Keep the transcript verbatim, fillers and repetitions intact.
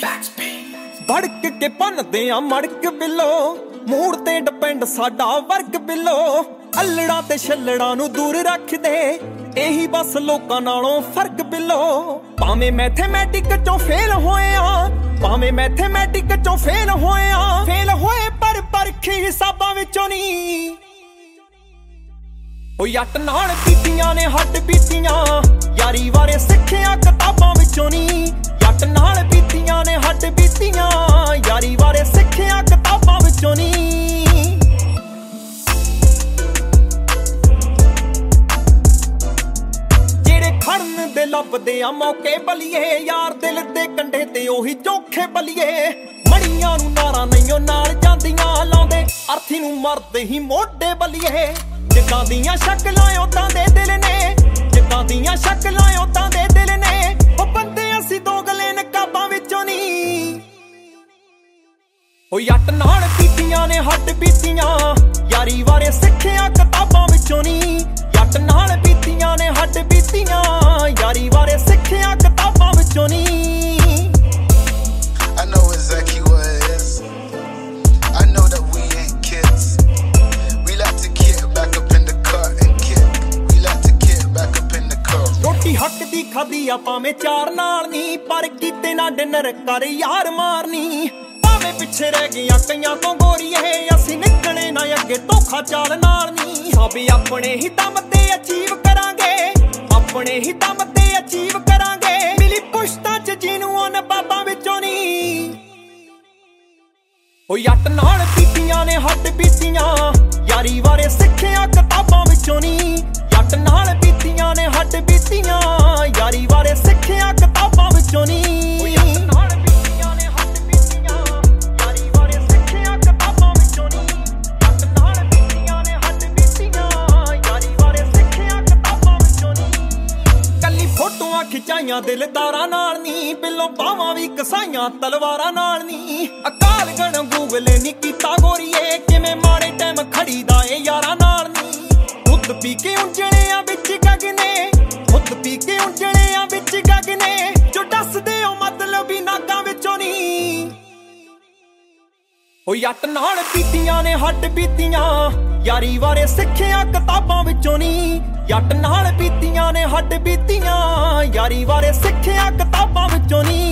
ਭੜਕ ਕੇ ਭੰਨਦੇ ਆ ਮੜਕ ਬਿੱਲੋ, ਮੂਡ ਤੇ ਡਿਪੈਂਡ ਸਾਡਾ ਵਰਗ ਬਿੱਲੋ। ਅਲੜਾਂ ਤੇ ਛੱਲੜਾਂ ਨੂੰ ਦੂਰ ਰੱਖਦੇ, ਇਹੀ ਬਸ ਲੋਕਾਂ ਨਾਲੋਂ ਫਰਕ ਬਿੱਲੋ। ਭਾਵੇਂ ਮੈਥਮੈਟਿਕ ਚੋਂ ਫੇਲ ਹੋਏ ਆ, ਭਾਵੇਂ ਮੈਥਮੈਟਿਕ ਚੋਂ ਫੇਲ ਹੋਏ ਆ, ਫੇਲ ਹੋਏ ਪਰ ਪਰਖੀ ਹਿਸਾਬਾਂ ਵਿੱਚੋਂ ਨਹੀਂ। ਉਹ ਜੱਟ ਨਾਲ ਬੀਤੀਆਂ ਨੇ ਹੱਡ ਬੀਤੀਆਂ, ਯਾਰੀ ਬਾਰੇ ਸਿੱਖਿਆ ਕਿਤਾਬਾਂ ਵਿੱਚੋਂ ਨਹੀਂ। ਜੱਟ ਨਾਲ ਬੀਤੀਆਂ ਨੇ ਹੱਡ ਬੀਤੀਆਂ, ਯਾਰੀ ਬਾਰੇ ਸਿੱਖਿਆ ਕਿਤਾਬਾਂ ਵਿੱਚੋਂ ਨਹੀਂ। ਜਿਹੜੇ ਖੜਨ ਦੇ ਲੱਭਦੇ ਆ ਮੌਕੇ ਬਲੀਏ, ਯਾਰ ਦਿਲ ਦੇ ਕੰਢੇ ਤੇ ਉਹੀ ਚੋਖੇ ਬਲੀਏ। ਮੜੀਆਂ ਨੂੰ ਨਾਰਾਂ ਨਹੀਂ ਉਹ ਨਾਲ ਜਾਂਦੀਆਂ, ਲਾਉਂਦੇ ਅਰਥੀ ਨੂੰ ਮਰਦੇ ਹੀ ਮੋਢੇ ਬਲੀਏ। ਜਿੱਦਾਂ ਦੀਆਂ ਸ਼ਕਲਾਂ ਉਦਾਂ ਦੇ ਦਿਲ ਨੇ, ਜਿੱਦਾਂ ਦੀਆਂ ਸ਼ਕਲਾਂ ਉਦਾਂ ਦੇ ਦਿਲ ਨੇ। ਉਹ ਬੰਦੇ ਅਸੀਂ ਦੋਗਲੇ ਨਕਾਬਾਂ ਵਿੱਚੋਂ ਨਹੀਂ। ਉਹ ਜੱਟ ਨਾਲ ਬੀਤੀਆਂ ਨੇ ਹੱਡ ਬੀਤੀਆਂ, ਯਾਰੀ ਬਾਰੇ ਸਿੱਖਿਆ ਕਿਤਾਬਾਂ ਵਿੱਚੋਂ ਨਹੀਂ। ਜੱਟ ਨਾਲ ਬੀਤੀਆਂ ਨੇ ਹੱਡ ਬੀਤੀਆਂ, ਯਾਰੀ ਬਾਰੇ ਸਿੱਖਿਆ ਕਿਤਾਬਾਂ ਵਿੱਚੋਂ ਨਹੀਂ। I know exactly what it is. I know that we ain't kids. We like to get back up in the car and kick. We like to get back up in the car. ਰੋਟੀ ਹੱਕ ਦੀ ਖਾਦੀ ਆ ਭਾਵੇਂ ਚਾਰ ਨਾਲ ਨਹੀਂ, ਪਰ ਕੀਤੇ ਨਾ ਡਿਨਰ ਕਰ ਯਾਰ ਮਾਰਨੀ। ਭਾਵੇਂ ਪਿੱਛੇ ਰਹਿ ਗਈਆਂ ਕਈਆਂ ਤੋਂ ਗੋਰੀਏ, ਅਸੀਂ ਨਿਕਲੇ ਨਾ ਅੱਗੇ ਧੋਖਾ ਚਾਲ ਨਾਲ ਨਹੀਂ। ਸਭ ਆਪਣੇ ਹੀ ਦਮ ਤੇ ਅਚੀਵ ਕਰਾਂਗੇ, ਆਪਣੇ ਹੀ ਦਮ ਤੇ ਅਚੀਵ ਕਰਾਂਗੇ। ਮਿਲੀ ਪੁਸ਼ਤਾਂ ਚ ਜਿਹਨੂੰ ਉਹ ਨਵਾਬਾਂ ਵਿੱਚੋਂ ਨਹੀਂ। ਉਹ ਜੱਟ ਨਾਲ ਬੀਤੀਆਂ ਨੇ ਹੱਡ ਬੀਤੀਆਂ, ਯਾਰੀ ਬਾਰੇ ਸਿੱਖਿਆ ਕਿਤਾਬਾਂ ਵਿੱਚੋਂ ਨਹੀਂ। ਜੱਟ ਨਾਲ ਬੀਤੀਆਂ ਨੇ ਹੱਡ ਬੀਤੀਆਂ, ਯਾਰੀ ਬਾਰੇ ਸਿੱਖਿਆ ਕਿਤਾਬਾਂ ਵਿੱਚੋਂ ਨਹੀਂ। ਉਹ ਜੱਟ ਨਾਲ ਬੀਤੀਆਂ ਨੇ ਹੱਡ ਬੀਤੀਆਂ, ਯਾਰੀ ਬਾਰੇ ਸਿੱਖਿਆ ਕਿਤਾਬਾਂ ਵਿੱਚੋਂ ਨਹੀਂ। ਜੱਟ ਨਾਲ ਬੀਤੀਆਂ ਨੇ ਹੱਡ ਬੀਤੀਆਂ, ਯਾਰੀ ਬਾਰੇ ਸਿੱਖਿਆ ਕਿਤਾਬਾਂ ਵਿੱਚੋਂ ਨਹੀਂ। ਕੱਲੀ ਫੋਟੋਆਂ ਖਿਚਾਈਆਂ ਦਿਲਦਾਰਾਂ ਨਾਲ ਨਹੀਂ, ਬਿੱਲੋਂ ਬਾਹਾਂ ਵੀ ਕਸਾਈਆਂ ਤਲਵਾਰਾਂ ਨਾਲ ਨਹੀਂ। ਅਕਾਲ ਗਣ ਗੂਗਲ ਨਹੀਂ ਕੀਤਾ ਗੋਰੀਏ, ਕਿਵੇਂ ਮਾੜੇ ਟਾਈਮ ਖੜੀਦਾ ਏ ਯਾਰਾਂ ਨਾਲ ਨਹੀਂ। ਖੁਦ ਪੀ ਕੇ ਉਂਝਲਿਆਂ ਵਿੱਚ ਗਗਨੇ, ਖੁਦ ਪੀ ਕੇ ਉਂਝਲਿਆਂ ਵਿੱਚ ਗਗਨੇ। ਜੋ ਦੱਸਦੇ ਹੋ ਮਤਲਬ ਹੀ ਨਾਗਾਂ ਵਿੱਚੋਂ ਨਹੀਂ। ਉਹ ਜੱਟ ਨਾਲ ਬੀਤੀਆਂ ਨੇ ਹੱਡ ਬੀਤੀਆਂ, ਯਾਰੀ ਬਾਰੇ ਸਿੱਖਿਆ ਕਿਤਾਬਾਂ ਵਿੱਚੋਂ ਨਹੀਂ। ਜੱਟ ਨਾਲ ਬੀਤੀਆਂ ਨੇ ਹੱਡ ਬੀਤੀਆਂ, ਯਾਰੀ ਬਾਰੇ ਸਿੱਖਿਆ ਕਿਤਾਬਾਂ ਵਿੱਚੋਂ ਨਹੀਂ।